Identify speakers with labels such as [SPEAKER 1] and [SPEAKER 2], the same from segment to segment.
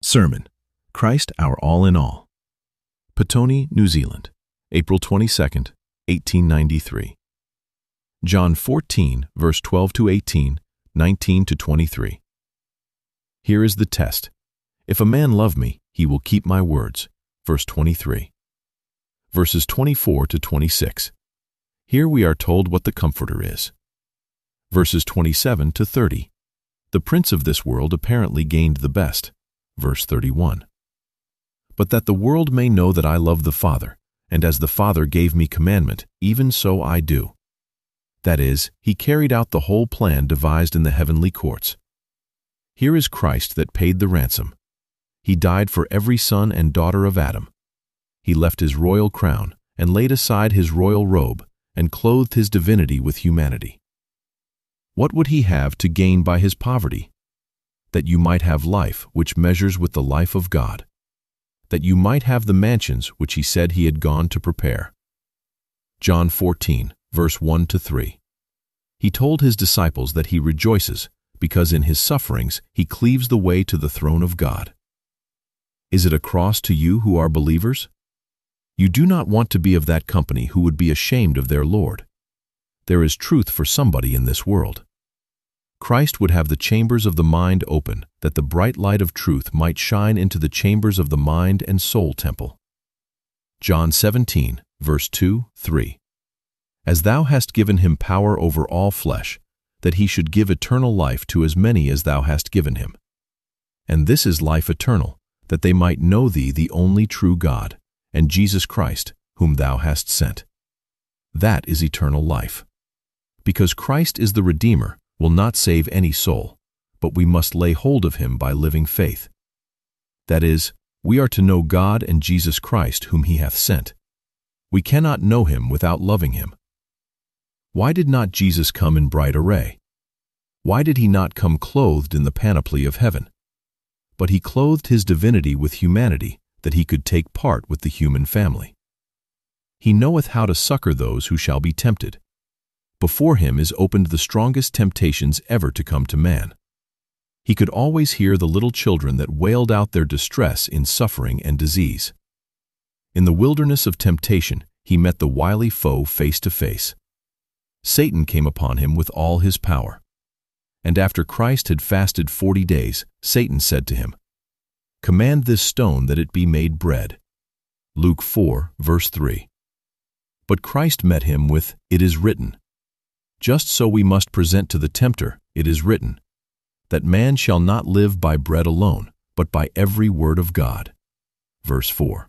[SPEAKER 1] Sermon, Christ Our All in All. Petone, New Zealand, April 22, 1893. John 14, verse 12 to 18, 19 to 23. Here is the test. If a man love me, he will keep my words. Verse 23. Verses 24 to 26. Here we are told what the Comforter is. Verses 27 to 30. The prince of this world apparently gained the best. Verse 31. But that the world may know that I love the Father, and as the Father gave me commandment, even so I do. That is, he carried out the whole plan devised in the heavenly courts. Here is Christ that paid the ransom. He died for every son and daughter of Adam. He left his royal crown and laid aside his royal robe and clothed his divinity with humanity. What would he have to gain by his poverty? That you might have life which measures with the life of God, that you might have the mansions which he said he had gone to prepare. John 14, verse 1 to 3. He told his disciples that he rejoices because in his sufferings he cleaves the way to the throne of God. Is it a cross to you who are believers? You do not want to be of that company who would be ashamed of their Lord. There is truth for somebody in this world. Christ would have the chambers of the mind open, that the bright light of truth might shine into the chambers of the mind and soul temple. John 17, verse 2, 3. As thou hast given him power over all flesh, that he should give eternal life to as many as thou hast given him. And this is life eternal, that they might know thee the only true God, and Jesus Christ, whom thou hast sent. That is eternal life. Because Christ is the Redeemer, will not save any soul, but we must lay hold of him by living faith. That is, we are to know God and Jesus Christ whom he hath sent. We cannot know him without loving him. Why did not Jesus come in bright array? Why did he not come clothed in the panoply of heaven? But he clothed his divinity with humanity, that he could take part with the human family. He knoweth how to succor those who shall be tempted. Before him is opened the strongest temptations ever to come to man. He could always hear the little children that wailed out their distress in suffering and disease. In the wilderness of temptation, he met the wily foe face to face. Satan came upon him with all his power. And after Christ had fasted 40 days, Satan said to him, "Command this stone that it be made bread." Luke 4, verse 3. But Christ met him with, "It is written." Just so we must present to the tempter, "It is written, that man shall not live by bread alone, but by every word of God." Verse 4.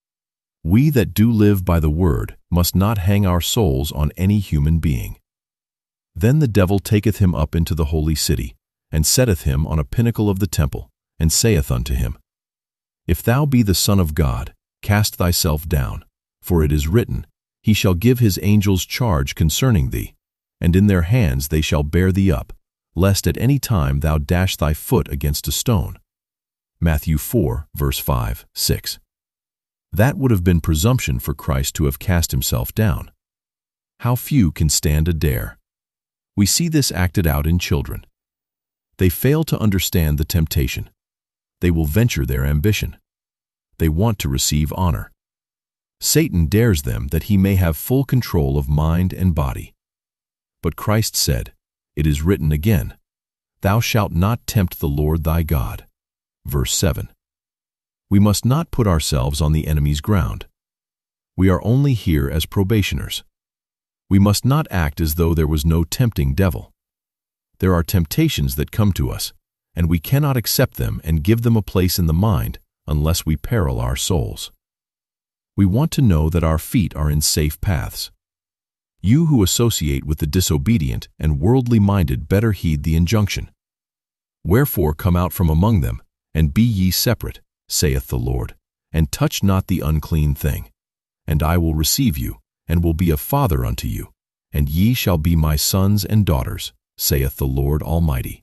[SPEAKER 1] We that do live by the word must not hang our souls on any human being. Then the devil taketh him up into the holy city, and setteth him on a pinnacle of the temple, and saith unto him, "If thou be the Son of God, cast thyself down, for it is written, He shall give his angels charge concerning thee, and in their hands they shall bear thee up, lest at any time thou dash thy foot against a stone." Matthew 4, verse 5, 6. That would have been presumption for Christ to have cast himself down. How few can stand a dare. We see this acted out in children. They fail to understand the temptation. They will venture their ambition. They want to receive honor. Satan dares them that he may have full control of mind and body. But Christ said, "It is written again, Thou shalt not tempt the Lord thy God." Verse 7. We must not put ourselves on the enemy's ground. We are only here as probationers. We must not act as though there was no tempting devil. There are temptations that come to us, and we cannot accept them and give them a place in the mind unless we peril our souls. We want to know that our feet are in safe paths. You who associate with the disobedient and worldly-minded better heed the injunction. "Wherefore come out from among them, and be ye separate, saith the Lord, and touch not the unclean thing. And I will receive you, and will be a father unto you, and ye shall be my sons and daughters, saith the Lord Almighty."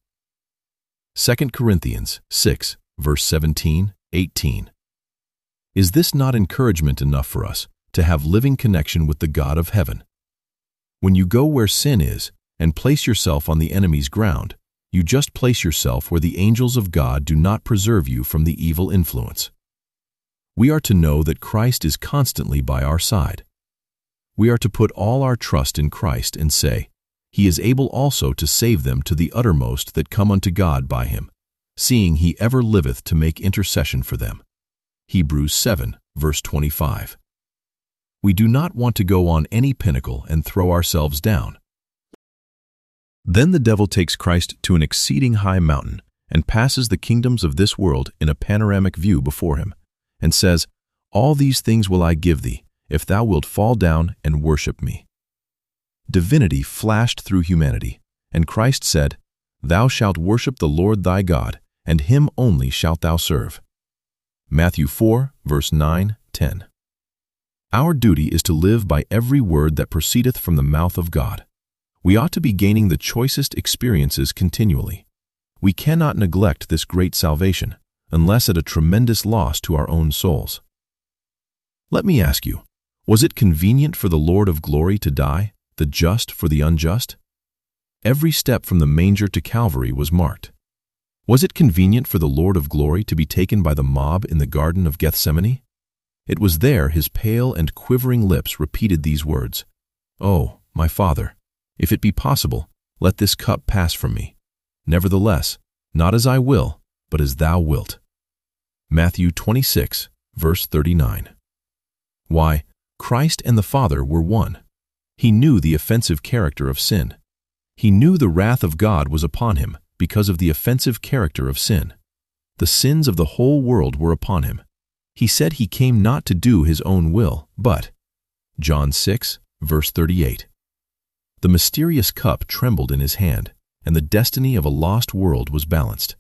[SPEAKER 1] 2 Corinthians 6, verse 17, 18. Is this not encouragement enough for us to have living connection with the God of heaven? When you go where sin is and place yourself on the enemy's ground, You just place yourself where the angels of God do not preserve you from the evil influence. We are to know that Christ is constantly by our side. We are to put all our trust in Christ and say, He is able also to save them to the uttermost that come unto God by Him, seeing He ever liveth to make intercession for them. Hebrews 7, verse 25. We do not want to go on any pinnacle and throw ourselves down. Then the devil takes Christ to an exceeding high mountain and passes the kingdoms of this world in a panoramic view before him, and says, All these things will I give thee, if thou wilt fall down and worship me. Divinity flashed through humanity, and Christ said, Thou shalt worship the Lord thy God, and Him only shalt thou serve. Matthew 4, verse 9, 10. Our duty is to live by every word that proceedeth from the mouth of God. We ought to be gaining the choicest experiences continually. We cannot neglect this great salvation, unless at a tremendous loss to our own souls. Let me ask you, was it convenient for the Lord of glory to die, the just for the unjust? Every step from the manger to Calvary was marked. Was it convenient for the Lord of glory to be taken by the mob in the Garden of Gethsemane? It was there His pale and quivering lips repeated these words, Oh, my Father, if it be possible, let this cup pass from me. Nevertheless, not as I will, but as thou wilt. Matthew 26, verse 39. Why, Christ and the Father were one. He knew the offensive character of sin. He knew the wrath of God was upon Him because of the offensive character of sin. The sins of the whole world were upon Him. He said He came not to do His own will, but John 6, verse 38. The mysterious cup trembled in His hand, and the destiny of a lost world was balanced.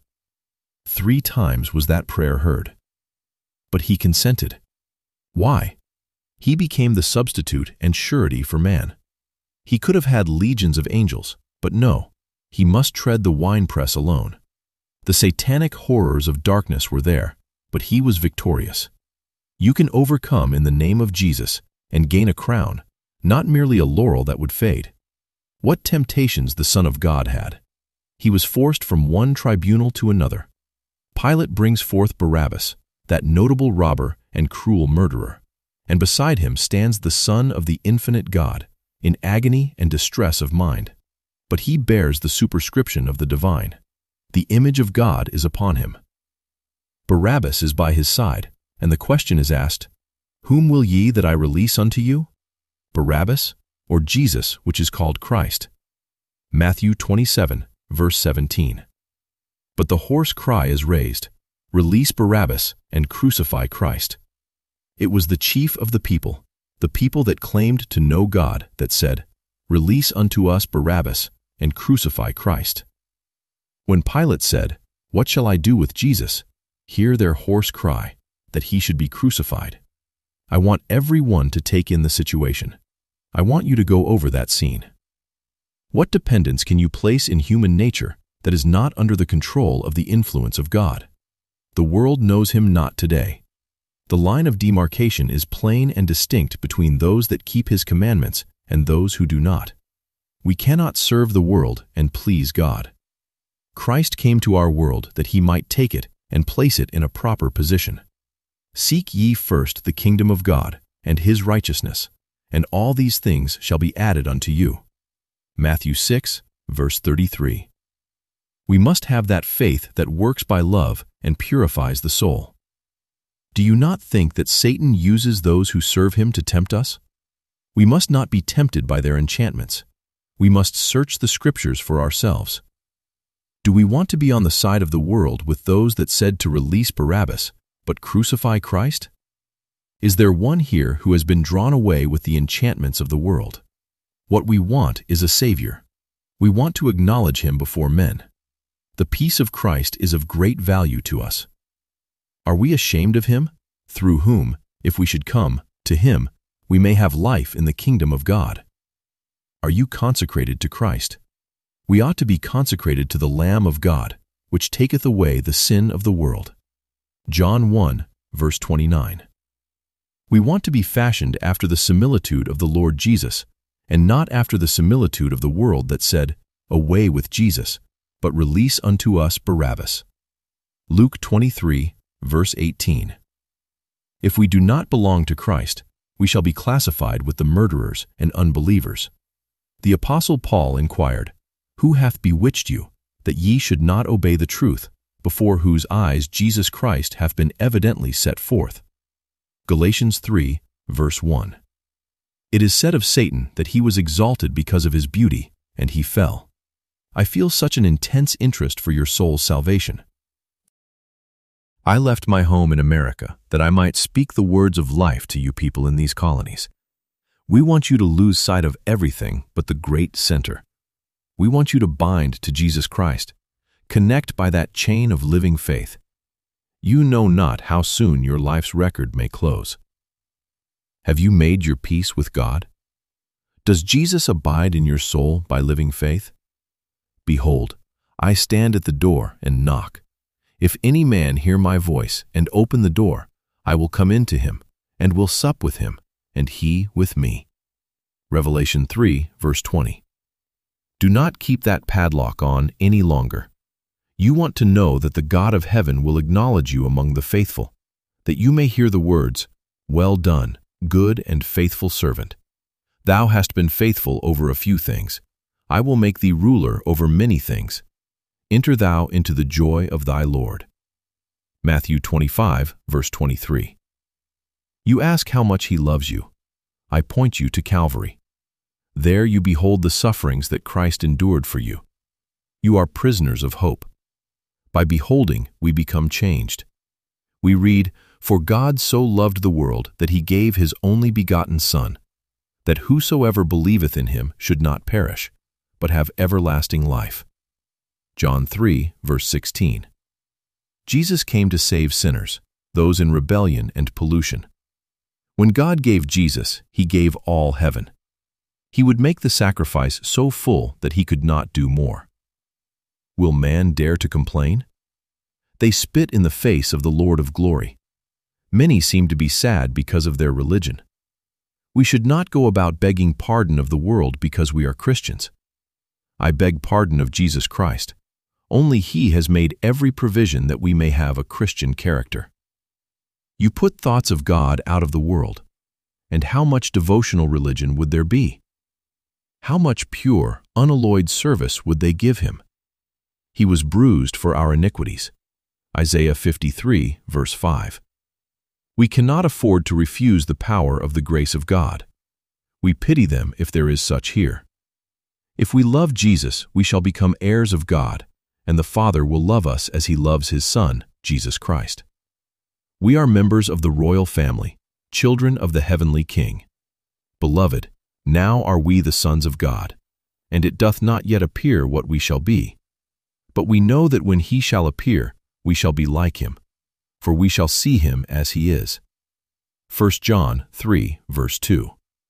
[SPEAKER 1] 3 times was that prayer heard. But He consented. Why? He became the substitute and surety for man. He could have had legions of angels, but no, He must tread the winepress alone. The satanic horrors of darkness were there, but He was victorious. You can overcome in the name of Jesus and gain a crown, not merely a laurel that would fade. What temptations the Son of God had! He was forced from one tribunal to another. Pilate brings forth Barabbas, that notable robber and cruel murderer, and beside him stands the Son of the infinite God, in agony and distress of mind. But He bears the superscription of the divine. The image of God is upon Him. Barabbas is by His side, and the question is asked, Whom will ye that I release unto you? Barabbas, or Jesus, which is called Christ? Matthew 27, verse 17. But the hoarse cry is raised, Release Barabbas and crucify Christ. It was the chief of the people that claimed to know God, that said, Release unto us Barabbas and crucify Christ. When Pilate said, What shall I do with Jesus? Hear their hoarse cry, that He should be crucified. I want everyone to take in the situation. I want you to go over that scene. What dependence can you place in human nature that is not under the control of the influence of God? The world knows Him not today. The line of demarcation is plain and distinct between those that keep His commandments and those who do not. We cannot serve the world and please God. Christ came to our world that He might take it and place it in a proper position. Seek ye first the kingdom of God and His righteousness, and all these things shall be added unto you. Matthew 6, verse 33. We must have that faith that works by love and purifies the soul. Do you not think that Satan uses those who serve him to tempt us? We must not be tempted by their enchantments. We must search the Scriptures for ourselves. Do we want to be on the side of the world with those that said to release Barabbas, but crucify Christ? Is there one here who has been drawn away with the enchantments of the world? What we want is a Savior. We want to acknowledge Him before men. The peace of Christ is of great value to us. Are we ashamed of Him, through whom, if we should come to Him, we may have life in the kingdom of God? Are you consecrated to Christ? We ought to be consecrated to the Lamb of God, which taketh away the sin of the world. John 1, verse 29. We want to be fashioned after the similitude of the Lord Jesus, and not after the similitude of the world that said, Away with Jesus, but release unto us Barabbas. Luke 23, verse 18. If we do not belong to Christ, we shall be classified with the murderers and unbelievers. The Apostle Paul inquired, Who hath bewitched you, that ye should not obey the truth, before whose eyes Jesus Christ hath been evidently set forth? Galatians 3, verse 1. It is said of Satan that he was exalted because of his beauty, and he fell. I feel such an intense interest for your soul's salvation. I left my home in America that I might speak the words of life to you people in these colonies. We want you to lose sight of everything but the great center. We want you to bind to Jesus Christ. Connect by that chain of living faith. You know not how soon your life's record may close. Have you made your peace with God? Does Jesus abide in your soul by living faith? Behold, I stand at the door and knock. If any man hear my voice and open the door, I will come in to him, and will sup with him, and he with me. Revelation 3, verse 20. Do not keep that padlock on any longer. You want to know that the God of heaven will acknowledge you among the faithful, that you may hear the words, Well done, good and faithful servant. Thou hast been faithful over a few things. I will make thee ruler over many things. Enter thou into the joy of thy Lord. Matthew 25, verse 23. You ask how much he loves you. I point you to Calvary. There you behold the sufferings that Christ endured for you. You are prisoners of hope. By beholding, we become changed. We read, For God so loved the world that he gave his only begotten Son, that whosoever believeth in him should not perish, but have everlasting life. John 3, verse 16. Jesus came to save sinners, those in rebellion and pollution. When God gave Jesus, he gave all heaven. He would make the sacrifice so full that he could not do more. Will man dare to complain? They spit in the face of the Lord of glory. Many seem to be sad because of their religion. We should not go about begging pardon of the world because we are Christians. I beg pardon of Jesus Christ. Only he has made every provision that we may have a Christian character. You put thoughts of God out of the world, and how much devotional religion would there be? How much pure, unalloyed service would they give him? He was bruised for our iniquities. Isaiah 53, verse 5. We cannot afford to refuse the power of the grace of God. We pity them if there is such here. If we love Jesus, we shall become heirs of God, and the Father will love us as he loves his Son, Jesus Christ. We are members of the royal family, children of the heavenly King. Beloved, now are we the sons of God, and it doth not yet appear what we shall be. But we know that when he shall appear, we shall be like him, for we shall see him as he is. 1 John 3, verse 2.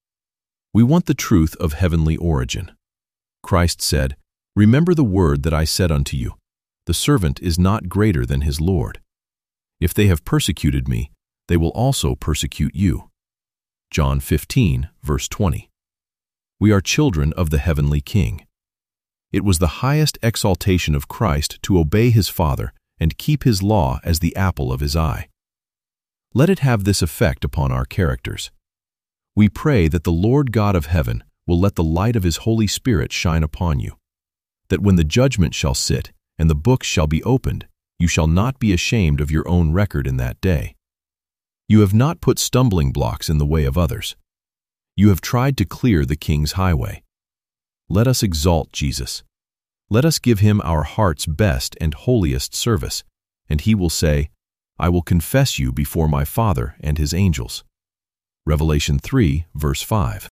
[SPEAKER 1] We want the truth of heavenly origin. Christ said, Remember the word that I said unto you, The servant is not greater than his Lord. If they have persecuted me, they will also persecute you. John 15, verse 20. We are children of the heavenly King. It was the highest exaltation of Christ to obey his Father and keep his law as the apple of his eye. Let it have this effect upon our characters. We pray that the Lord God of heaven will let the light of his Holy Spirit shine upon you, that when the judgment shall sit and the books shall be opened, you shall not be ashamed of your own record in that day. You have not put stumbling blocks in the way of others. You have tried to clear the King's highway. Let us exalt Jesus. Let us give him our heart's best and holiest service, and he will say, I will confess you before my Father and his angels. Revelation 3, verse 5.